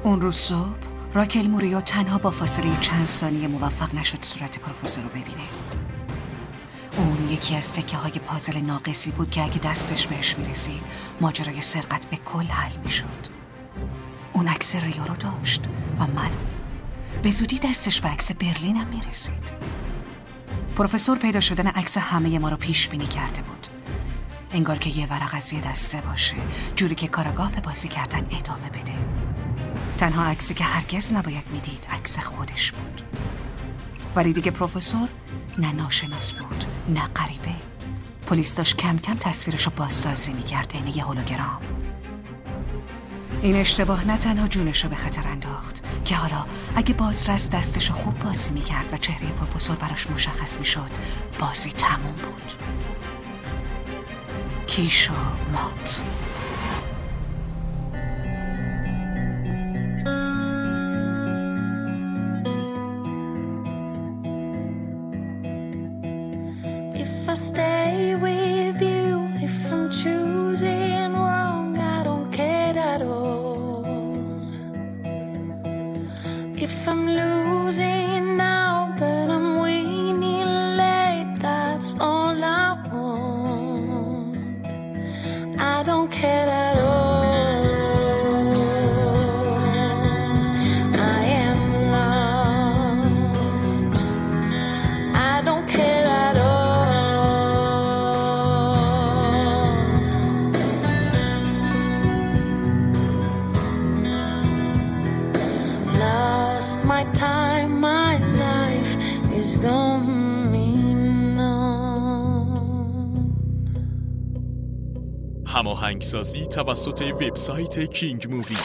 اون روز صبح راکل موریو تنها با فاصله چند ثانیه موفق نشد صورت پروفسور رو ببینه. اون یکی از تکه های پازل ناقصی بود که اگه دستش بهش میرسید ماجرای سرقت به کل حل میشد. اون عکس ریو رو داشت و من به زودی دستش به عکس برلینم میرسید. پروفسور پیدا شدن عکس همه ما رو پیش بینی کرده بود، انگار که یه ورق از یه دسته باشه، جوری که کاراگاه به بازی کردن ادامه بده. تنها عکسی که هرگز نباید میدید عکس خودش بود. ولی دیگه پروفسور نه ناشناس بود نه غریبه. پلیس داشت کم کم تصویرشو بازسازی میکرد عین یه هولوگرام. این اشتباه نه تنها جونشو به خطر انداخت که حالا اگه بازرس دستشو خوب بازی میکرد و چهره پروفسور براش مشخص میشد، بازی تموم بود. کیش و مات. If I stay with you, if I'm choosing wrong, I don't care at all. If I'm losing now, but I'm winning late, that's all I want. I don't care at all. I am lost. I don't care at all. Lost my time, my life is gone. هماهنگسازی توسط وبسایت کینگ مووی.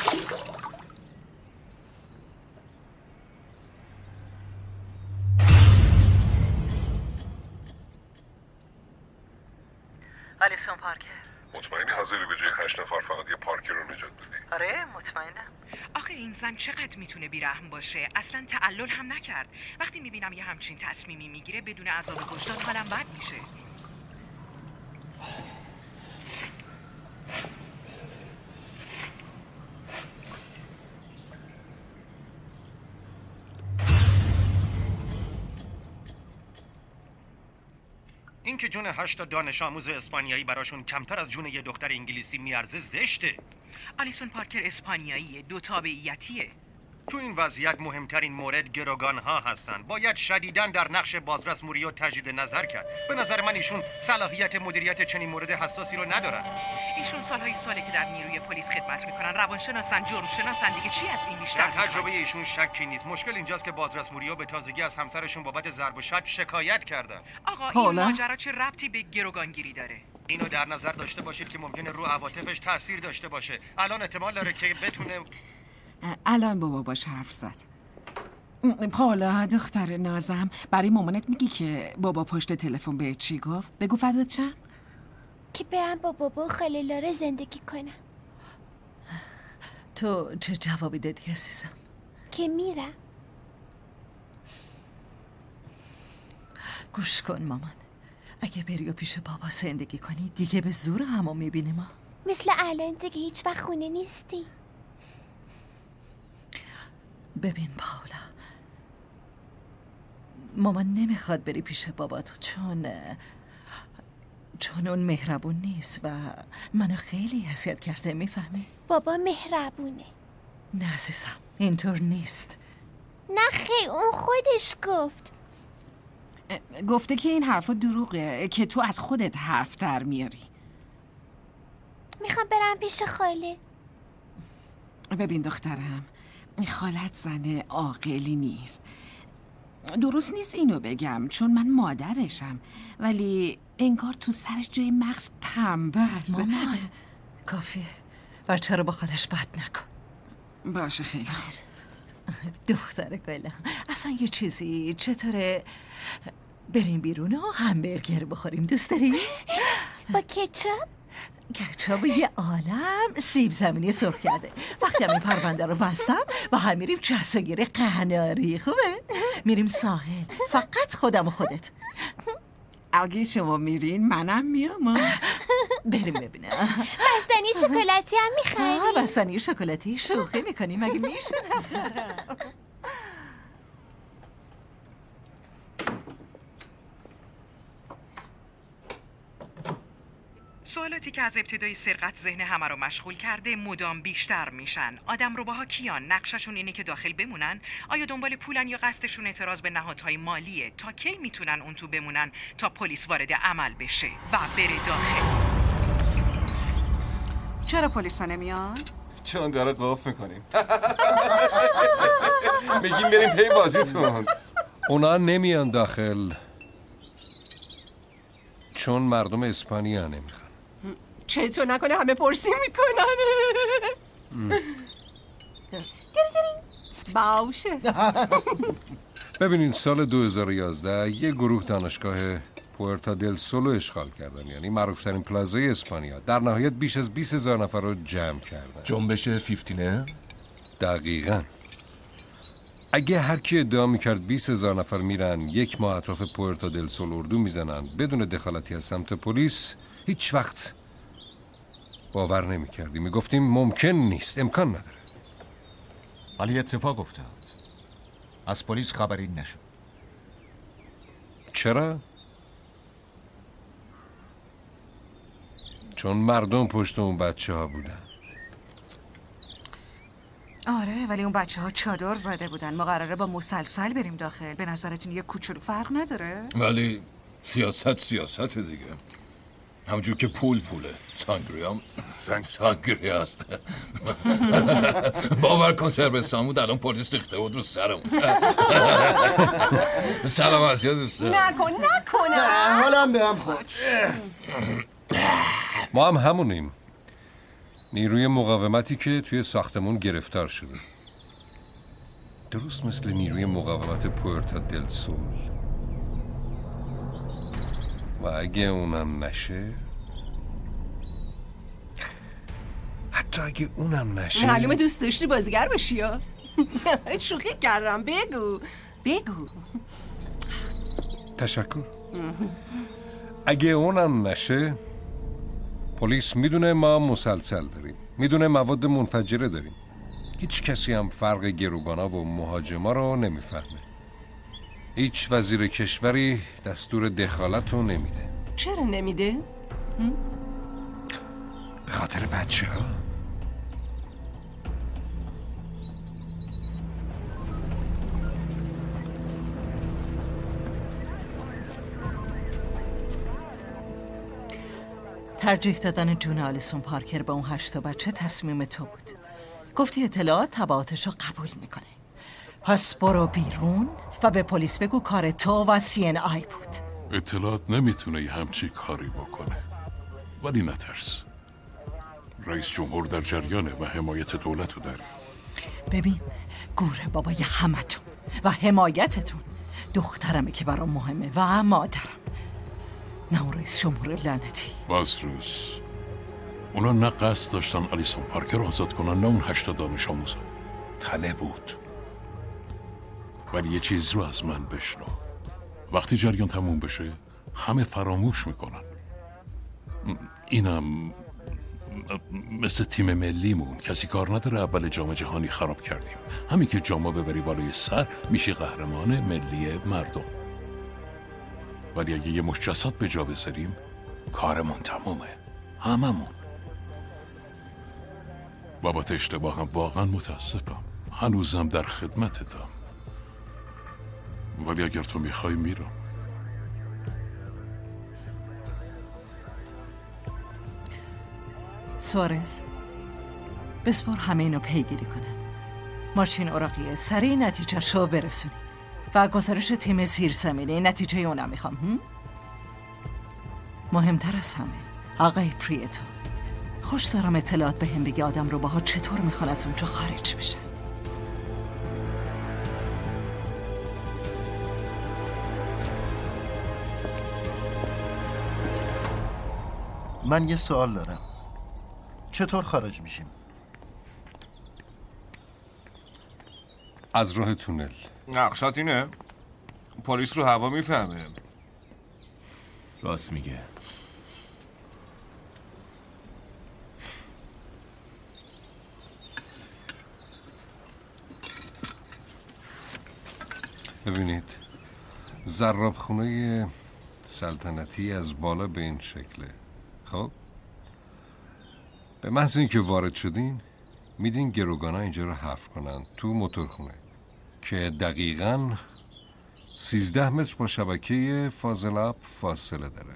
آلیسون پارکر، مطمئنی حاضری به جای 8 نفر فقط یه پارکر رو نجات بدی؟ آره مطمئنم. آخه این زن چقدر میتونه بیرحم باشه؟ اصلا تعلل هم نکرد. وقتی میبینم یه همچین تصمیمی میگیره بدون عذاب وجدان حالم بد میشه. این که جون 8 دانش آموز اسپانیایی براشون کمتر از جون یه دختر انگلیسی میارزه زشته. آلیسون پارکر اسپانیاییه، دو تابعیتیه. تو این وضعیت مهمترین مورد گروگان ها هستن. باید شدیداً در نقش بازرس موریو تجدید نظر کرد. به نظر من ایشون صلاحیت مدیریت چنین مورد حساسی رو ندارن. ایشون ساله که در نیروی پلیس خدمت میکنن، روانشناسن، جرم شناسن، دیگه چی از این بیشتر؟ در تجربه ایشون شکی نیست. مشکل اینجاست که بازرس موریو به تازگی از همسرشون بابت ضرب و شتم شکایت کردن. آقا این ماجرا چه ربطی به گروگانگیری داره؟ اینو در نظر داشته باشید که ممکنه رو عواطفش تاثیر داشته باشه. الان احتمال داره که بتونه. الان بابا باش حرف زد. پالا دختر نازم، برای مامانت میگی که بابا پشت تلفن به چی گفت؟ بگو فدات شم. که برم با بابا خاله لاره زندگی کنم. تو چه جوابی دادی عزیزم؟ که میرم. گوش کن مامان، اگه بری و پیش بابا زندگی کنی دیگه به زور همو میبینی ما. مثل الان دیگه هیچ وقت خونه نیستی. ببین پاولا، مامان نمیخواد بری پیش بابات چون اون مهربون نیست و منو خیلی اذیت کرده، میفهمی؟ بابا مهربونه. نه عزیزم، اینطور نیست. نه خیر، اون خودش گفته که این حرفا دروغه، که تو از خودت حرف در میاری. میخوام برم پیش خاله. ببین دخترم، خالت زن عاقلی نیست. درست نیست اینو بگم چون من مادرشم، ولی انگار تو سرش جای مغز پنبه است. مامان کافیه، بچه رو با خالش بد نکن. باشه خیلی خوب. دختر گلم، اصلا یه چیزی چطوره بریم بیرون و همبرگر بخوریم؟ دوست داری؟ با کچاپ؟ کچاپ یه عالم سیب زمینی سرخ کرده. وقتی هم این پرونده رو بستم با هم میریم جساگیر قناری. خوبه؟ میریم ساحل، فقط خودم و خودت. اگه شما میرین منم میام. بریم ببینم. بستنی شکلاتی هم میخوایی؟ بستنی شکلاتی شوخی میکنی مگه میشه؟ سوالاتی که از ابتدای سرقت ذهن همه رو مشغول کرده مدام بیشتر میشن. آدم رباها کیان؟ نقششون اینه که داخل بمونن؟ آیا دنبال پولن یا قصدشون اعتراض به نهادهای مالیه؟ تا کی میتونن اون تو بمونن تا پلیس وارد عمل بشه و بره داخل؟ چرا پلیسا نمیان؟ چون داره قاف میکنیم. میگیم بریم پی بازیتون. اونا نمیان داخل چون مردم اسپانیا نمیخوان. چطور نکنه همه پرسی میکنن. باشه. ببینین سال 2011 یه گروه دانشگاه پورتا دل سولو اشغال کردن، یعنی معروفترین پلازای اسپانیا. در نهایت بیش از 20,000 نفر رو جمع کردن. جنبش 15 دقیقاً. اگه هر کی ادعا میکرد 20,000 نفر میرن یک ماه اطراف پورتا دل سول اردو میزنن بدون دخالتی از سمت پلیس، هیچ وقت باور نمیکردیم. میگفتیم ممکن نیست، امکان نداره. ولی اتفاق افتاد. از پلیس خبری نشد. چرا؟ چون مردم پشت اون بچه ها بودن. آره ولی اون بچه ها چادر زده بودن. ما قراره با مسلسل بریم داخل. به نظرتون یه کوچولو فرق نداره؟ ولی سیاست دیگه. همونجور که پوله سانگری هست. باور کن سربستان بود الان پلیس ریخته بود رو سرمون. سلام از یاد دوسته. نکنه حالم به هم خود. ما هم همونیم. نیروی مقاومتی که توی ساختمون گرفتار شده، درست مثل نیروی مقاومت پورتا دل سول. و اگه اونم نشه، حتی اگه اونم نشه، معلومه دوست داشتی بازیگر بشی یا؟ شوخی کردم. بگو. تشکر. اگه اونم نشه، پلیس میدونه ما مسلسل داریم، میدونه مواد منفجره داریم. هیچ کسی هم فرق گروگانا و مهاجما رو نمیفهمه. هیچ وزیر کشوری دستور دخالت رو نمیده. چرا نمیده؟ به خاطر بچه ها. ترجیح دادن جون آلیسون پارکر به اون 8 بچه تصمیم تو بود. گفتی اطلاعات تبعاتش رو قبول میکنه. پس برو بیرون و به پلیس بگو کار تو و CNI بود. اطلاعات نمیتونه یه همچی کاری بکنه، ولی نترس. رئیس جمهور در جریانه و حمایت دولت رو داره. ببین گوره بابای همتون و حمایتتون دخترمه که برام مهمه و مادرم، نه اون رئیس جمهور لعنتی. بازروس اونا نه قصد داشتن آلیسون پارکر رو آزاد کنن، نه اون 8 دانش آموز. تله بود. ولی یه چیز رو از من بشنو، وقتی جریان تموم بشه همه فراموش میکنن. اینم مثل تیم ملیمون، کسی کار نداره اول جام جهانی خراب کردیم. همین که جامو ببری بالای سر میشی قهرمان ملی مردم. ولی اگه یه مشت جسد به جا بذاریم کارمون تمومه، هممون. بابت اشتباهم واقعا متاسفم، هنوزم در خدمتتم. ولی اگر تو میخوای میرم. سوارز بسپار همه اینو پیگیری کنن. مارچین اوراقیه سریع نتیجه شو برسونی و گزارش تیم زیرزمینی نتیجه اونم میخوام. مهمتر از همه آقای پریتو، خوش دارم اطلاعات به هم بگی آدم رو باها چطور میخوان از اونجا خارج بشن. من یه سوال دارم. چطور خارج میشیم؟ از راه تونل. نقشات اینه؟ پلیس رو هوا میفهمه. راست میگه. ببینید، زرابخونه سلطنتی از بالا به این شکله. خب به محض اینکه وارد شدین میدین گروگانا اینجا رو حفر کنن تو موتورخونه که دقیقاً 13 متر با شبکه فاضلاب فاصله داره.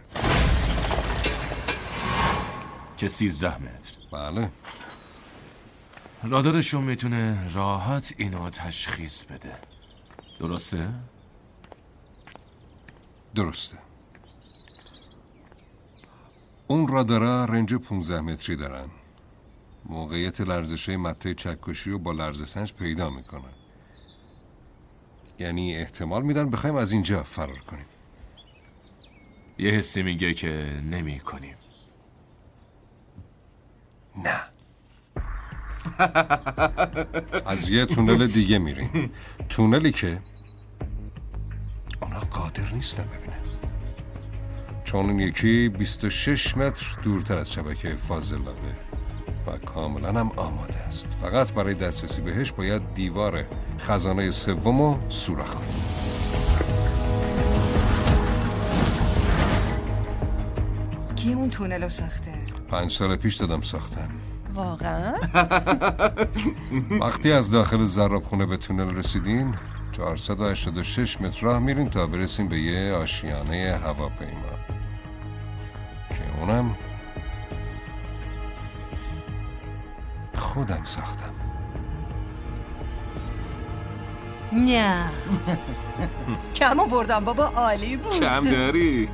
که 13 متر؟ بله. رادارشون میتونه راحت اینو تشخیص بده. درسته؟ درسته. اون رادارا رنج 15 متری دارن. موقعیت لرزشه مته چکشی رو با لرزه سنج پیدا میکنن. یعنی احتمال میدن بخوایم از اینجا فرار کنیم. یه حسی میگه که نمی کنیم. نه. از یه تونل دیگه میریم. تونلی که اونا قادر نیستن ببینن، چون این یکی 26 متر دورتر از شبکه فاضلابه و کاملا هم آماده است. فقط برای دسترسی بهش باید دیوار خزانه سومو سوراخ کنیم. کی اون تونل رو ساخته؟ 5 سال پیش دادم ساختن. واقعا؟ وقتی از داخل زرابخونه به تونل رسیدین 486 متر راه میرین تا برسیم به یه آشیانه هواپیما که اونم خودم ساختم. نه کم آوردم بابا، عالی بود. کم داری.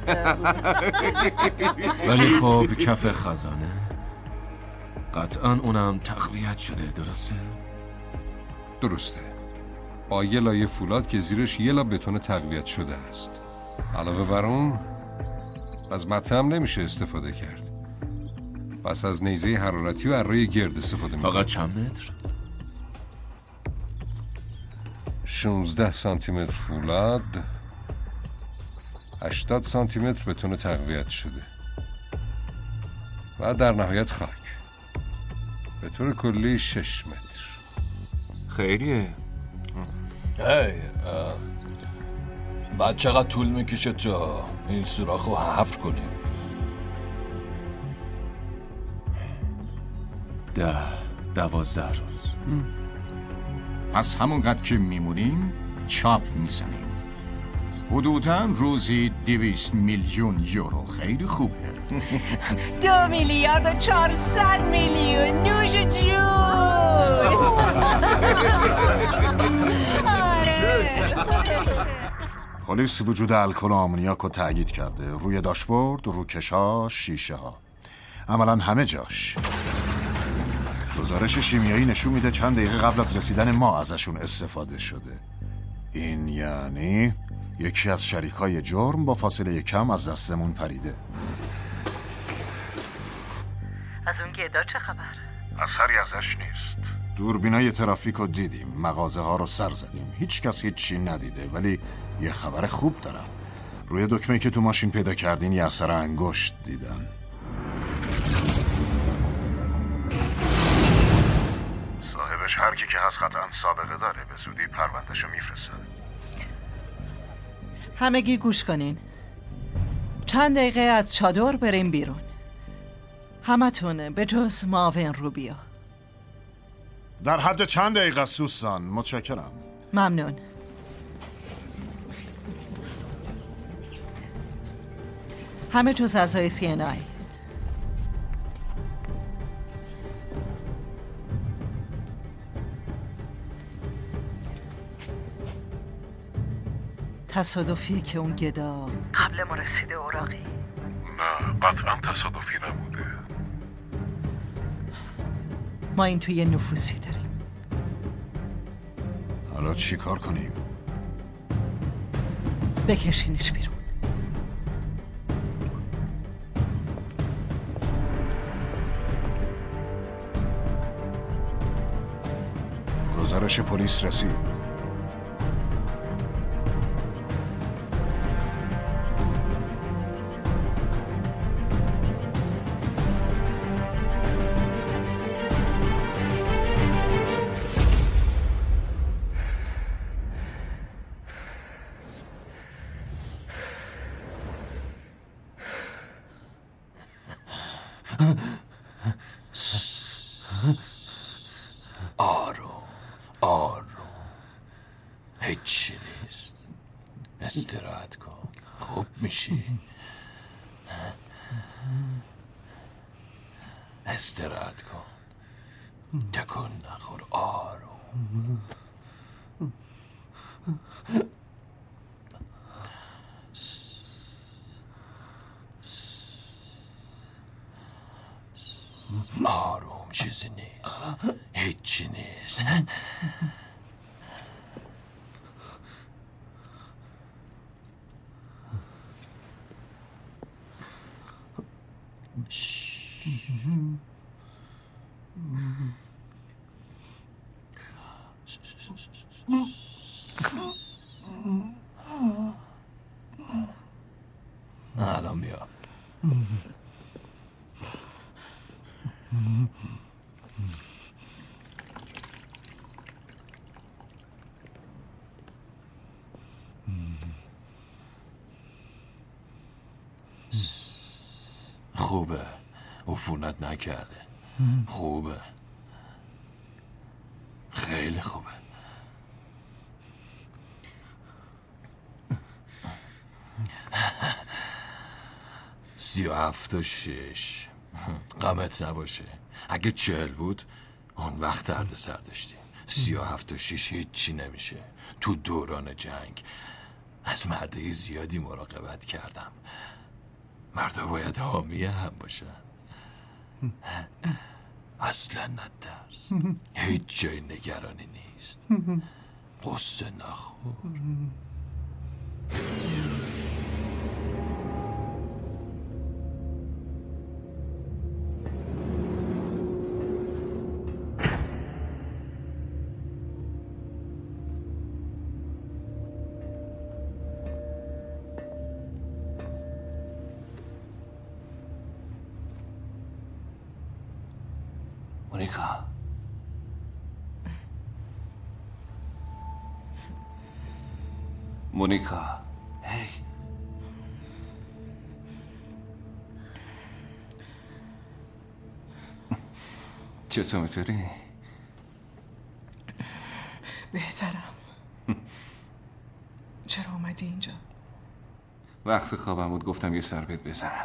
ولی خب کف خزانه قطعا اونم تقویت شده. درسته؟ درسته، با یه لایه فولاد که زیرش یه لا بتون تقویت شده است. علاوه بر اون از مته هم نمیشه استفاده کرد. پس از نیزه حرارتی و اره گرد استفاده میکنه. فقط چند متر؟ 16 سانتی متر فولاد، 80 سانتی متر بتون تقویت شده و در نهایت خاک. به طور کلی 6 متر. خیریه. بعد چقدر طول میکشه تا این سوراخ رو حفر کنیم؟ 12 روز. پس همونقدر که میمونیم چاپ میزنیم. حدوداً روزی 200 میلیون یورو. خیلی خوبه. 2 میلیارد و 400 میلیون. نوش جون. پلیس وجود الکل و آمونیاک رو تأکید کرده. روی داشبورد، روکش‌ها، شیشه ها، عملاً همه جاش. گزارش شیمیایی نشون میده چند دقیقه قبل از رسیدن ما ازشون استفاده شده. این یعنی یکی از شریکای جرم با فاصله کم از دستمون پریده. از اون گدا چه خبر؟ اثری ازش نیست. دوربینای ترافیک رو دیدیم، مغازه ها رو سر زدیم، هیچ کس هیچی ندیده. ولی یه خبر خوب دارم. روی دکمه‌ای که تو ماشین پیدا کردین یه اثر انگشت دیدن. صاحبش هر کی که هست قطعاً سابقه داره. به زودی پروندهشو میفرستن. همگی گوش کنین. چند دقیقه از چادر بریم بیرون. همتون به جز معاون روبیو. در حد چند دقیقه سوسان؟ متشکرم. ممنون. همه جز اعضای CNI. تصادفیه که اون گدا قبل ما رسیده اوراقی؟ نه، قطعا تصادفی نبوده. ما این توی نفوذی داریم. حالا چی کار کنیم؟ بکشینش بیرون. گزارش پلیس رسید. آروم آروم، هیچی نیست. استراحت کن، خوب میشی. استراحت کن، تکون نخور. آروم. آروم، چیزی نیست، هیچی نیست. الان بیا. خوبه، عفونت نکرده. خوبه، خیلی خوبه. 37 و 6. غمت نباشه. اگه 40 بود اون وقت درد سر داشتیم. 37 و 6 هیچی نمیشه. تو دوران جنگ از مردای زیادی مراقبت کردم. مردا باید حامی هم باشن. اصلا نترس، هیچ جای نگرانی نیست. قصه نخور. مونیکا، مونیکا، هی. چطور می‌طوری؟ بهترم. چرا اومدی اینجا؟ وقت خوابم بود، گفتم یه سر بهت بزنم.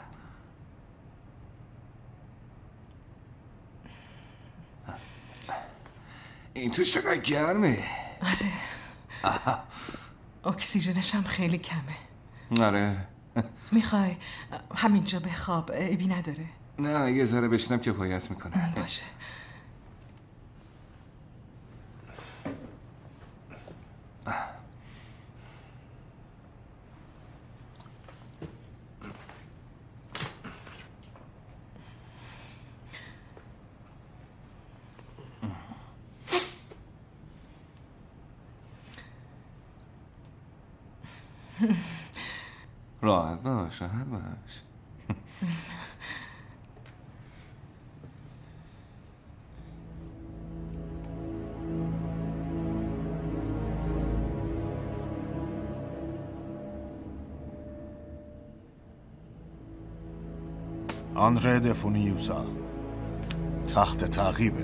این تو چقدر گرمه. آره. اکسیژنش هم خیلی کمه. آره. میخوای همینجا بخواب؟ عیبی نداره؟ نه، یه ذره بشینم کفایت میکنه. باشه. راحت باش، راحت باش. آندره دفونیوسا تحت تعقیبه.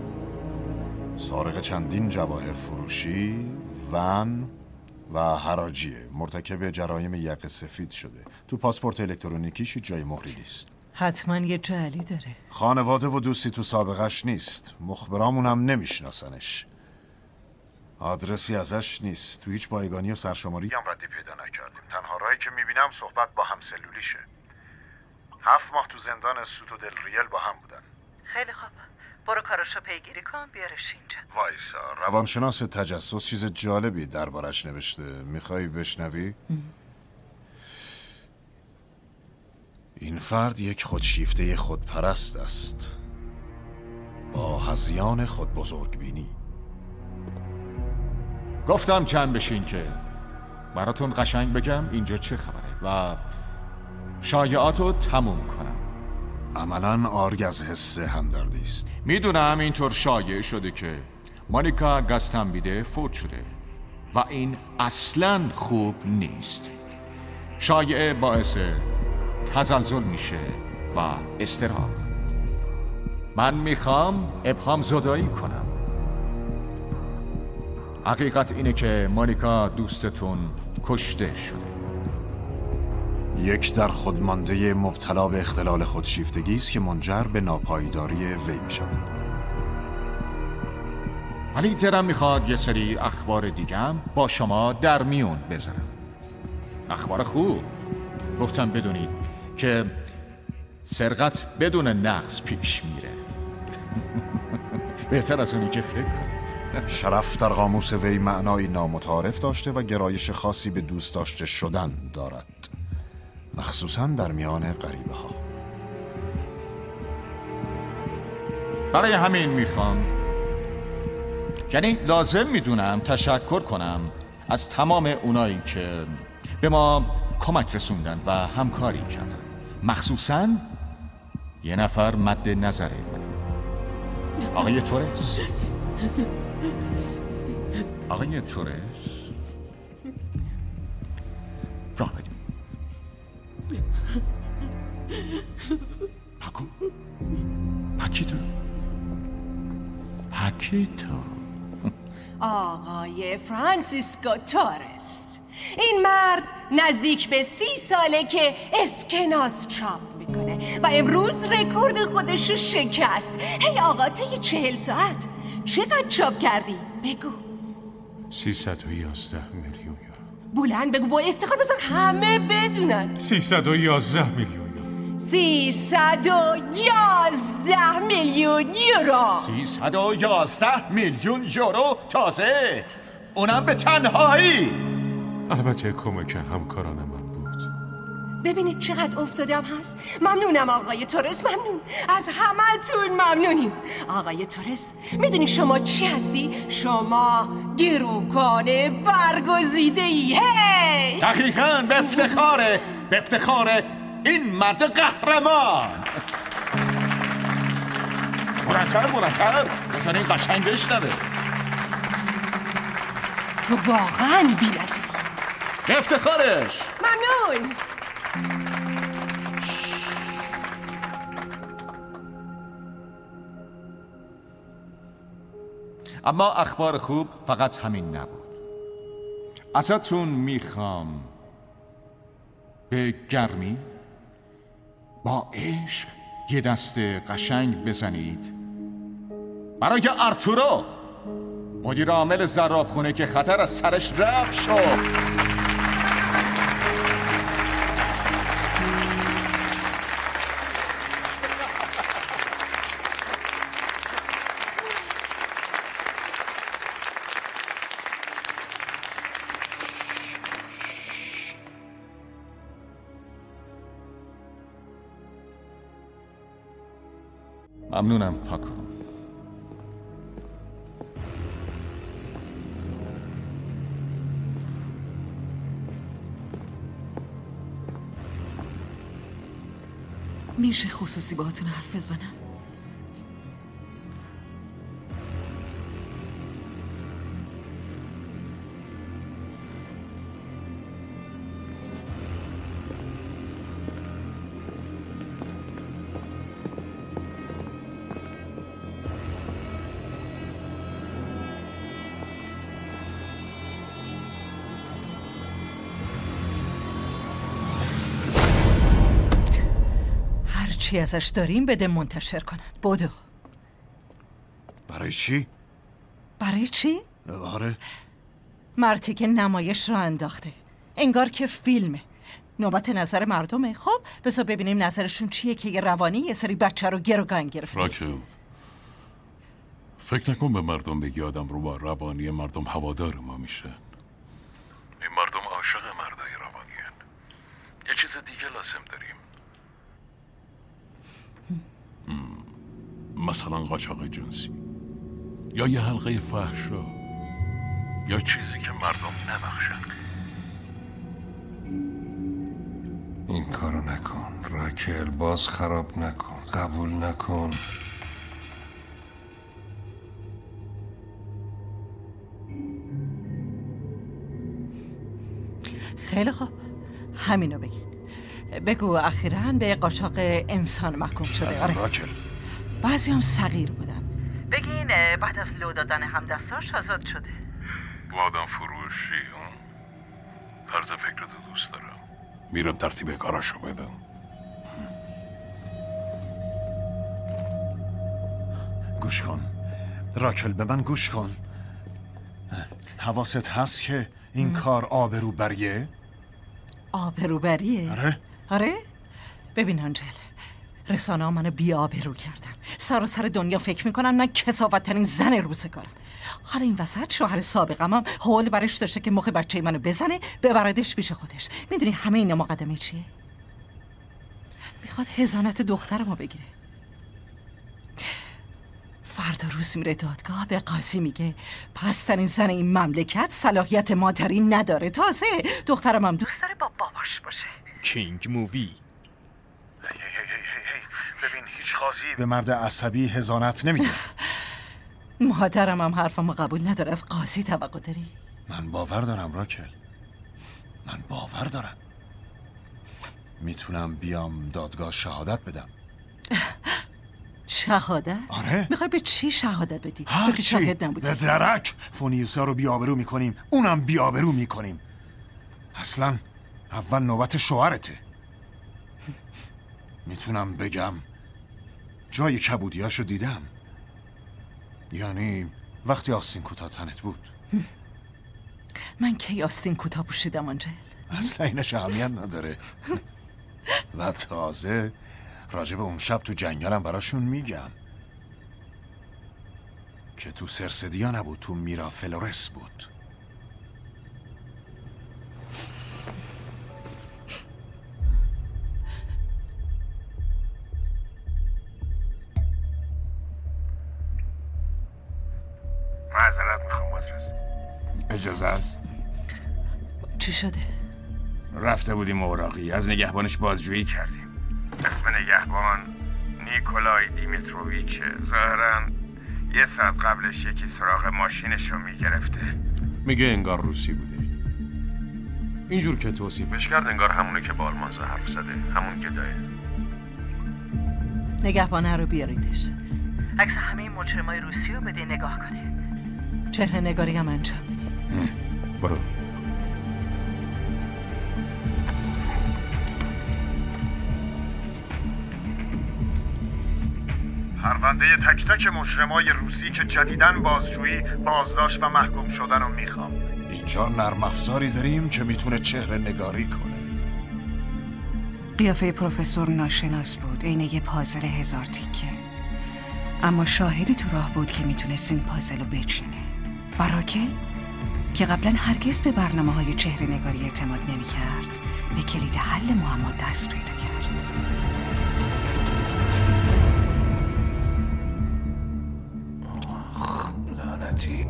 سارق چندین جواهر فروشی، ون و حراجیه. مرتکب جرایم یقه سفید شده. تو پاسپورت الکترونیکیش جای مهری نیست. حتما یه جعلی داره. خانواده و دوستی تو سابقش نیست. مخبرامون هم نمیشناسنش. آدرسی ازش نیست. تو هیچ بایگانی و سرشماری هم ردی پیدا نکردیم. تنها راهی که میبینم صحبت با همسلولیشه. 7 ماه تو زندان سوتو دل ریل با هم بودن. خیلی خوب، برو کاراشو پیگیری کن، بیارش اینجا. وایسا، روانشناس تجسس چیز جالبی دربارش نوشته. میخوای بشنوی؟ این فرد یک خودشیفته خودپرست است، با هذیان خود بزرگ بینی. گفتم چند بشین که براتون قشنگ بگم اینجا چه خبره و شایعاتو تموم کنم. عملاً آرگ از حس همدردی است. میدونم اینطور شایع شده که مونیکا گاستنبیده فوت شده و این اصلاً خوب نیست. شایعه باعث تزلزل میشه و اضطراب. من میخوام ابهام زدایی کنم. حقیقت اینه که مانیکا دوستتون کشته شده. یک در خودمانده مبتلا به اختلال خودشیفتگی است که منجر به ناپایداری وی می شود. ولی دلم میخواد یه سری اخبار دیگم با شما در میون بذارم. اخبار خوب. گفتم بدونید که سرقت بدون نقص پیش میره. بهتر از اونی که فکر کنید. شرف در قاموس وی معنایی نامتعارف داشته و گرایش خاصی به دوست داشته شدن دارد، مخصوصا در میان غریبه ها. برای همین میخوام، یعنی لازم میدونم تشکر کنم از تمام اونایی که به ما کمک رسوندن و همکاری کردن، مخصوصا یه نفر مد نظره من، آقای تورس. آقای تورس راه بدیم. پاکیتو آقای فرانسیسکو تورس، این مرد نزدیک به 30 ساله که اسکناس چاپ میکنه و امروز رکورد خودشو شکست. هی آقا طی 40 ساعت چقدر چاپ کردی؟ بگو. 311 میلیون یورو. بلند بگو با افتخار، بذار همه بدونن. 311 میلیون یورو. 311 میلیون یورو. 311 میلیون یورو تازه، اونم به تنهایی. البته کمک همکاران من بود. ببینید چقدر افتادم هست. ممنونم آقای تورس، ممنون از همتون، ممنونیم. آقای تورس میدونی شما چی هستی؟ شما گروگان برگزیده ای. هی دقیقاً، به افتخار این مرد قهرمان. مرتب بزن این قشنگ بشنوه. تو واقعاً بی‌نظیری. به افتخارش. ممنون. اما اخبار خوب فقط همین نبود. ازتون میخوام به گرمی با عشق یه دست قشنگ بزنید برای آرتورو، مدیر عامل زرابخونه که خطر از سرش رفت شد. ممنونم پاکو. میشه خصوصی باهاتون حرف بزنم؟ چی ازش داریم بده منتشر کنن. بدو. برای چی؟ برای چی؟ آره. مرتی که نمایش را انداخته، انگار که فیلمه. نوبت نظر مردمه. خب بذار ببینیم نظرشون چیه که یه روانی یه سری بچه رو گروگان گرفته. راکل، فکر نکن به مردم بگی آدم رو با روانی مردم هوادار ما میشه. این مردم عاشق مردای روانی هن. یه چیز دیگه لازم داریم. مثلا قاچاق جنسی یا یه حلقه فحشا یا چیزی که مردم نبخشن. این کارو نکن راکل، باز خراب نکن، قبول نکن. خیلی خوب، همینو بگین. بگو اخیراً به قاچاق انسان محکوم شده. آره راکل، بعضی هم صغیر بودن. بگین بعد از لو دادن همدستاش آزاد شده. آدم فروشی طرز فکرتو دوست دارم. میرم ترتیب کاراشو بدم. گوش کن راکل، به من گوش کن. حواست هست که این کار آبروبریه؟ آبروبریه؟ آره؟ ببین آنجل، رسانه ها منو بی آبرو کردن. سراسر دنیا فکر میکنن من کثافت ترین زن روزگارم. حالا این وسط شوهر سابقم هم حول برش داشته که مخ بچه منو بزنه ببردش پیش خودش. میدونی همه اینا مقدمه چیه؟ میخواد حضانت دخترمو بگیره. فردا روز میره دادگاه، به قاضی میگه پسترین زن این مملکت صلاحیت مادری نداره. تازه دخترم هم دوست داره با باباش باشه. کینگ مووی. ببین هیچ قاضی به مرد عصبی حضانت نمیده. مادرم هم حرفمو قبول نداره. از قاضی توقع داری؟ من باور دارم راکل، من باور دارم. میتونم بیام دادگاه شهادت بدم. شهادت؟ آره. میخوای به چی شهادت بدی؟ هر چی. شاهد نبودی. به درک. فونیوسا رو بی‌آبرو میکنیم، اونم بی‌آبرو میکنیم. اصلا اول نوبت شوهرته. میتونم بگم جای کبودیاشو دیدم. یعنی وقتی آستین کوتاه تنت بود. من کی آستین کوتاه پوشیدم آنجل؟ اصلا اینش اهمیت نداره. و تازه راجب اون شب تو جنگلم براشون میگم که تو سرسدیا نبود، تو میرافلورس بود. معذرت میخوام بازرس، اجازه است؟ چی شده؟ رفته بودیم اوراقی، از نگهبانش بازجویی کردیم. اسم نگهبان نیکولای دیمیتروویچه. ظاهراً یه ساعت قبلش یکی سراغ ماشینش رو میگرفته. میگه انگار روسی بوده. اینجور که توصیفش کرد انگار همونه که با آلمانزا حرف زده، همون گدایه. نگهبانه رو بیاریدش. عکس همه مجرمای روسی رو بده نگاه کنه. چهره نگاری هم انجام بده. برو. پرونده تک تک مجرمای روسی که جدیداً بازجویی، بازداشت و محکوم شدن رو میخوام. اینجا نرم افزاری داریم که میتونه چهره نگاری کنه. قیافه پروفسور ناشناس بود، عین یه پازل 1000 تیکه. اما شاهدی تو راه بود که میتونست این پازل رو بچینه. و راکل که قبلا هرگز به برنامه‌های چهره نگاری اعتماد نمی‌کرد، به کلید حل معما دست پیدا کرد. لعنتی.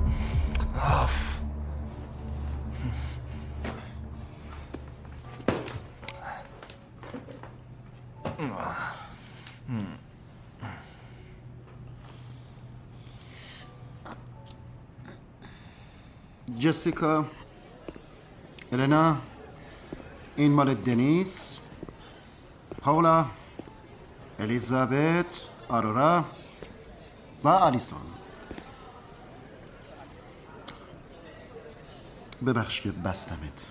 جسیکا، النا، این مال دنیس، پاولا، الیزابت، آرورا و آلیسون. ببخش که بستمت.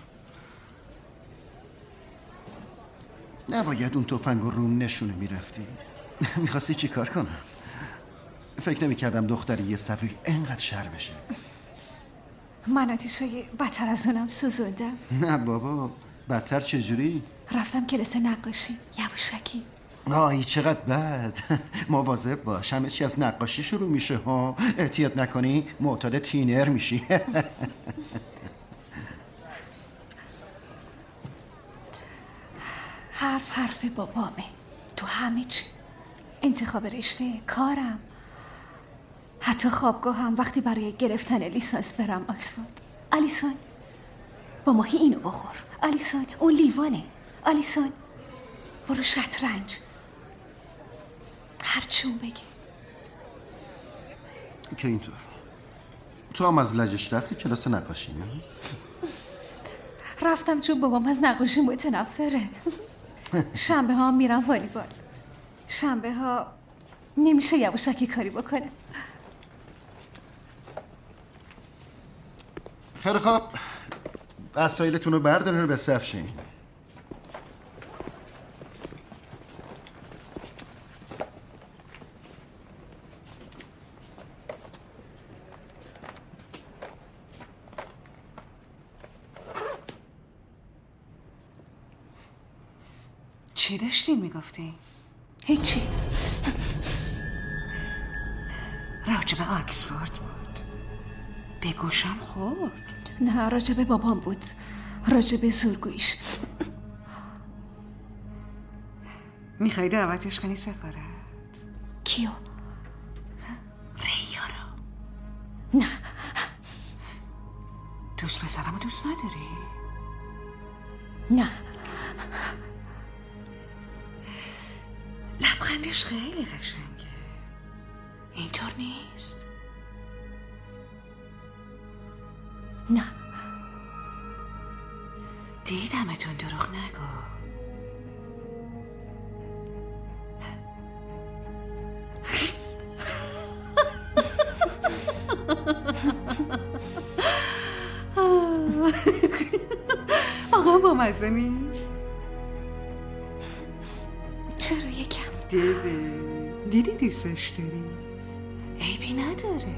نباید اون تفنگ رو نشونه میرفتی. میخواستی چی کار کنم؟ فکر نمی کردم دختری یه صفحه اینقدر شر بشه. من آتیشای بدتر از اونم سوزوندم. نه بابا، بدتر چجوری؟ رفتم کلاس نقاشی یواشکی. آی چقدر بد. مواظب باش، همه چی از نقاشی شروع میشه ها. احتیاط نکنی معتاد تینر میشی. حرف بابامه تو همه چی. انتخاب رشته، کارم، حتی خوابگاه هم. وقتی برای گرفتن لیسانس برم آکسفورد. آلیسون با ماهی اینو بخور. آلیسون اون لیوانه. آلیسون برو شطرنج. هرچی اون بگی. که اینطور تو هم از لجش رفتی کلاس نقاشی؟ نه رفتم چون بابام از نقاشی متنفره. شنبه ها میرم والیبال. شنبه ها نمیشه یواشکی کاری بکنه. خیلی خوب، وسایلتون رو بردارین به صف شین. چی داشتین میگفتی؟ هیچی. راجب آکسفورد بود. به گوشم خورد. نه، راجب بابام بود. راجب زورگویش. میخوای دعوتش کنی سفارت؟ کیو؟ ریا رو. نه. دوست پسرمو دوست نداری؟ نه. لبخندش خیلی قشنگه. اینطور نیست؟ نه. دیدمتون، دروغ نگو. آقا با مزه نیست؟ چرا یکم؟ دیدی دوستش داری؟ عیبی نداره،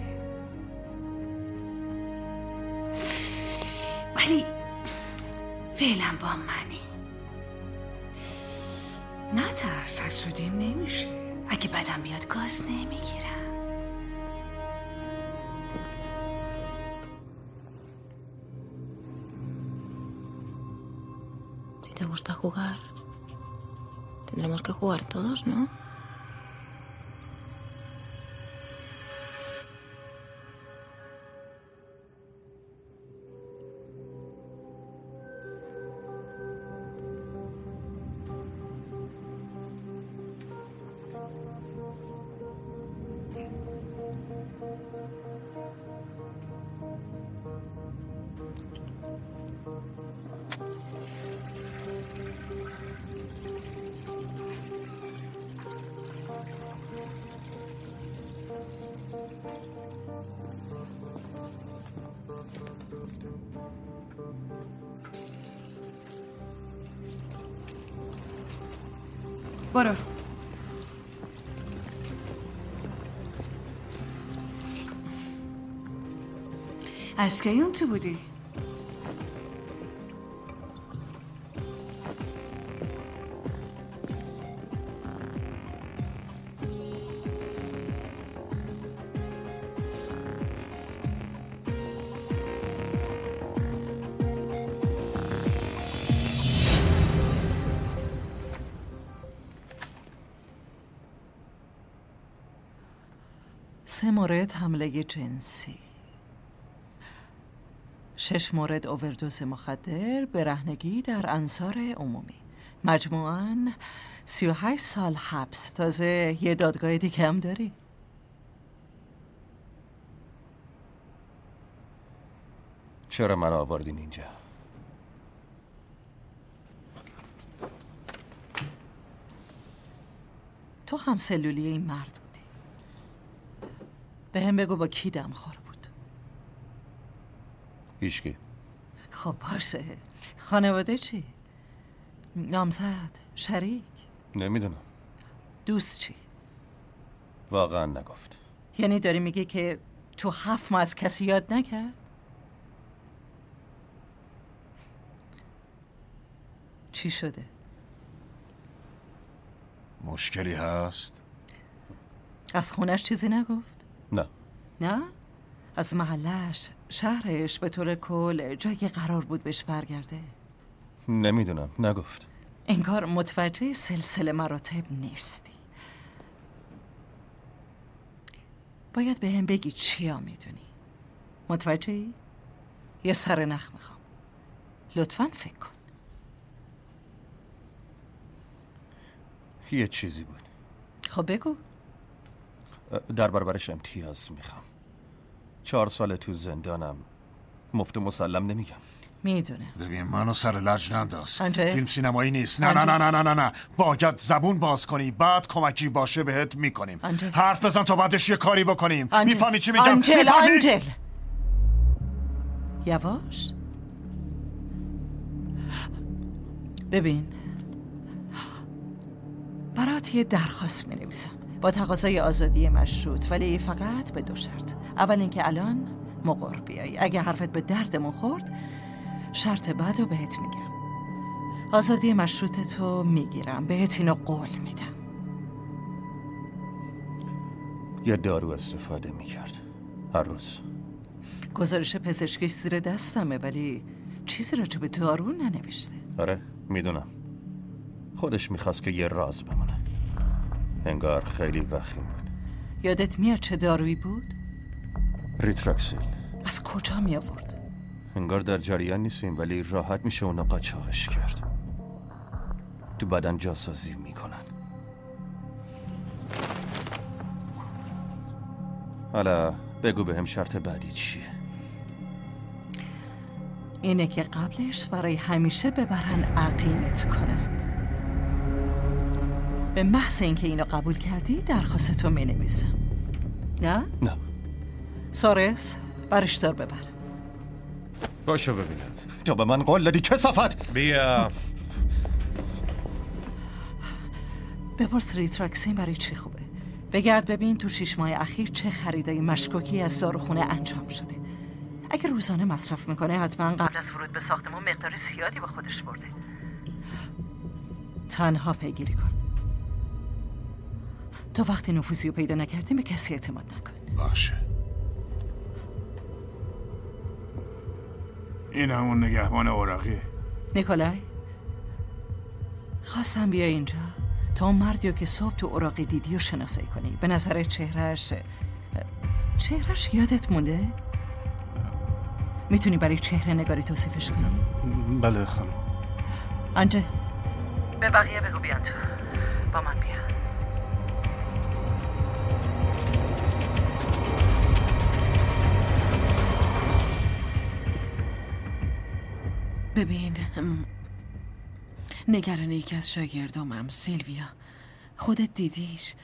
ولی فعلا با منی. نه ترس، حسودیم نمیشه. اگه بدم بیاد گاز نمیگیرم. Si te gusta jugar, tendremos que jugar todos, ¿no? برو. از کی اون تو بودی؟ سه مورد حمله جنسی، 6 مورد اووردوز مخدر، برهنگی در انصار عمومی. مجموعاً 38 سال حبس. تازه یه دادگاه دیگه هم داری. چرا من آوردین اینجا؟ تو هم سلولی این مرد بودی. به هم بگو با کی دمخور بود؟ هیچکی. خب باشه. خانواده چی؟ نامزد؟ شریک؟ نمیدونم. دوست چی؟ واقعا نگفت. یعنی داری میگی که تو 7 ماه از کسی یاد نکرد؟ چی شده؟ مشکلی هست؟ از خونش چیزی نگفت؟ نه. نه؟ از محلش، شهرش، به طور کل جایی که قرار بود بهش برگرده؟ نمیدونم، نگفت. انگار متوجه سلسله مراتب نیستی. باید به هم بگی چیا میدونی. متوجهی؟ یه سر نخ میخوام. لطفاً فکر کن. یه چیزی بود. خب بگو. در برابرش امتیاز میخوام. 4 سال تو زندانم. مفت مسلم نمیگم. میدونه. ببین منو سر لج ننداز. آنجل؟ فیلم سینمایی نیست. نه باید زبون باز کنی، بعد کمکی باشه بهت میکنیم. حرف بزن تا بعدش یه کاری بکنیم. میفهمی چی میگم؟ آنجل یواش. ببین برات یه درخواست می‌نویسم با تقاضای آزادی مشروط، ولی فقط به 2 شرط. اول اینکه الان مقر بیایی. اگه حرفت به دردمون خورد شرط بعدو بهت میگم. آزادی مشروطتو میگیرم، بهت اینو قول میدم. یه دارو استفاده میکرد هر روز. گزارش پزشکیش زیر دستمه ولی چیزی راجع به دارو ننوشته. آره میدونم، خودش میخواست که یه راز بمونه. انگار خیلی وخیم بود. یادت میاد چه دارویی بود؟ ریتراکسیل. از کجا می آورد؟ انگار در جریان نیستیم ولی راحت میشه اونا قاچاقش کرد. تو بدن جاسازی میکنن. حالا بگو بهم شرط بعدی چیه؟ اینه که قبلش برای همیشه ببرن عقیمت کنن. به محض اینکه اینو قبول کردی درخواستو می نویسم. نه؟ نه. سارس برش دار ببر. باشو ببینم. تو به من قول دادی کثافت. بیا. بپرس ریتراکسین برای چی خوبه. بگرد ببین تو 6 ماه اخیر چه خریدای مشکوکی از داروخونه انجام شده. اگه روزانه مصرف میکنه حتما قبل از ورود به ساختمون مقدار زیادی با خودش برده. تنها پیگیری کن. تو وقتی نفوذی رو پیدا نکردی به کسی اعتماد نکن. باشه. این همون نگهبان اوراقیه. نیکولای خواستم بیا اینجا تا اون مردیو که صبح تو اوراقی دیدی رو شناسایی کنی. به نظر چهرش یادت مونده؟ میتونی برای چهره نگاری توصیفش کنی؟ بله خانم. آنجل به بقیه بگو بیان تو. با من بیا. ببین نگران یکی از شاگردامم سیلویا. خودت دیدیش.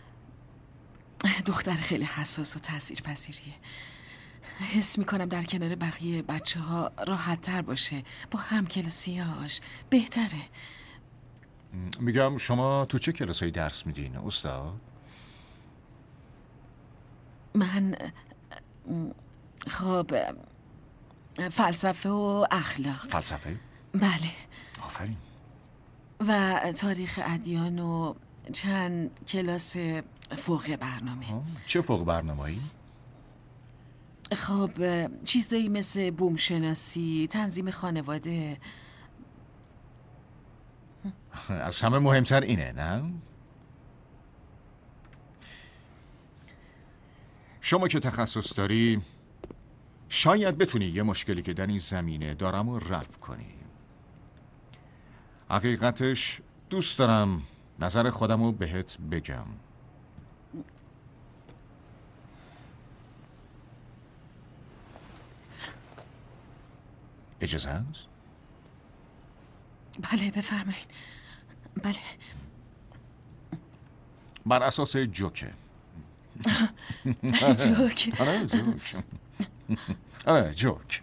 دختر خیلی حساس و تاثیرپذیریه. حس میکنم در کنار بقیه بچه ها راحت تر باشه. با همکلاسیاش بهتره. میگم شما تو چه کلاسایی درس میدین استاد؟ من خب فلسفه و اخلاق. فلسفه؟ بله. آفرین. و تاریخ ادیان و چند کلاس فوق برنامه. چه فوق برنامه‌ای؟ خب چیزایی مثل بوم شناسی، تنظیم خانواده. از همه مهمتر اینه نه؟ شما که تخصص داری شاید بتونی یه مشکلی که در این زمینه دارم رو رفع کنی. حقیقتش دوست دارم نظر خودم رو بهت بگم. اجازه هست؟ بله بفرمایید. بله. بر اساس جوکه. جوک. آره جوک.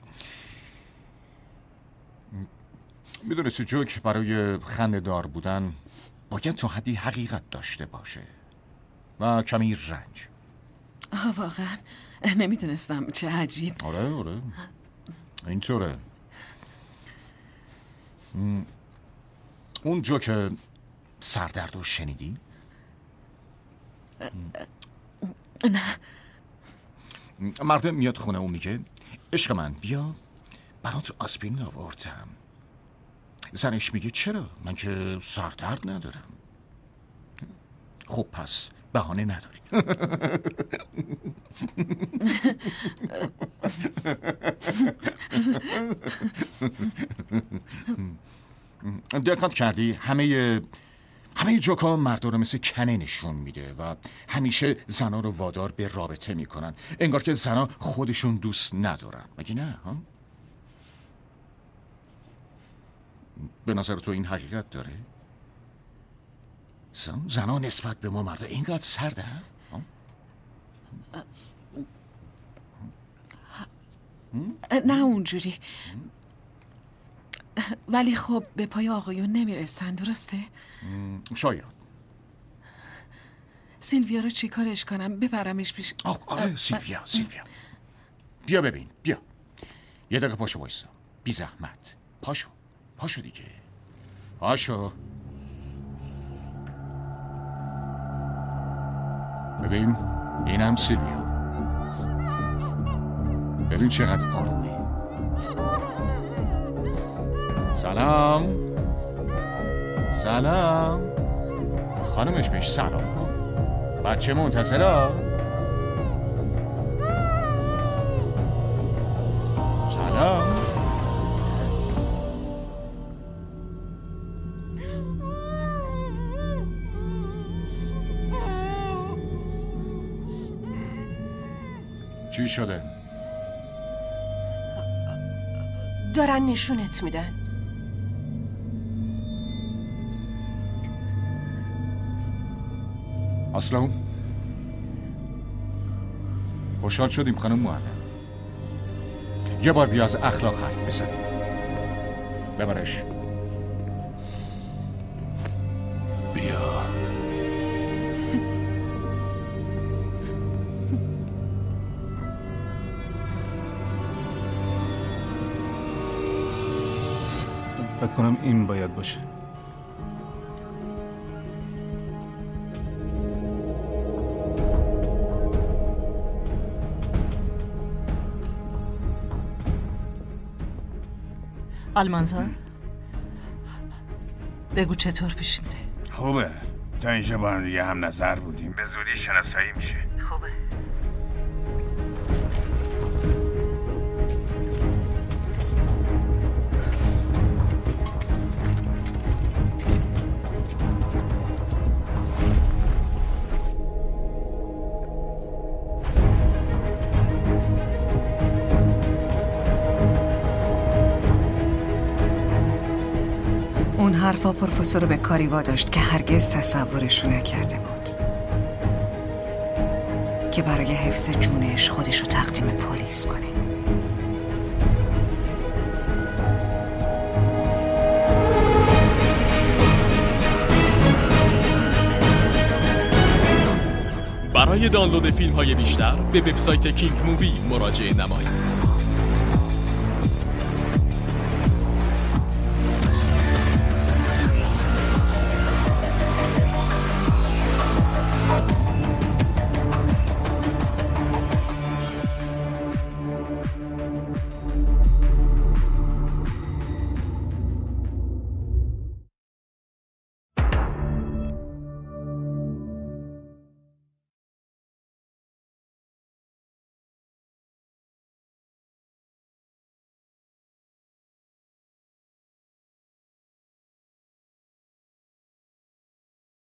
میدونستی جوک برای خنده دار بودن باید تا حدی حقیقت داشته باشه و کمی رنج. واقعا نمیدونستم. چه عجیب. آره اینطوره. اون جوک سردرد رو شنیدی؟ نه. مرد میاد خونه اون میگه عشق من بیا برات آسپرین آوردم. زنش میگه چرا؟ من که سردرد ندارم. خب پس بهانه نداری. دقت کردی همه جوکا مردا رو مثل کنه نشون میده و همیشه زنا رو وادار به رابطه میکنن، انگار که زنا خودشون دوست ندارن. مگه نه ها؟ به نظر تو این حقیقت داره؟ زنها نسبت به ما مردا اینقدر سردن؟ نه اونجوری، ولی خب به پای آقایون نمیرسن، درسته؟ شاید. سیلویا رو چی کارش کنم؟ ببرمش پیش؟ آره سیلویا بیا ببین، بیا یه دقیقه پاشو بایستا، بی زحمت پاشو دیگه، پاشو. ببین اینم سیلویا، ببین چقدر آرومه. سلام خانمش بهش سلام کن. بچه منتظره. سلام. چی شده؟ دارن نشونت میدن. اصلا خوشحال شدیم خانم معلم. یه بار بیا از اخلاق حرف بزنیم. ببرش. بیا. فکر کنم این باید باشه. آلمانزار بگو چطور پیش میره؟ خوبه. تا اینجا با هم دیگه هم نظر بودیم، به زودی شناسایی میشه. خوبه. اون حرفا پروفسور رو به کاری واداشت که هرگز تصورشو نکرده بود، که برای حفظ جونش خودشو تقدیم پلیس کنه. برای دانلود فیلم‌های بیشتر به وبسایت کینگ مووی مراجعه نمایید.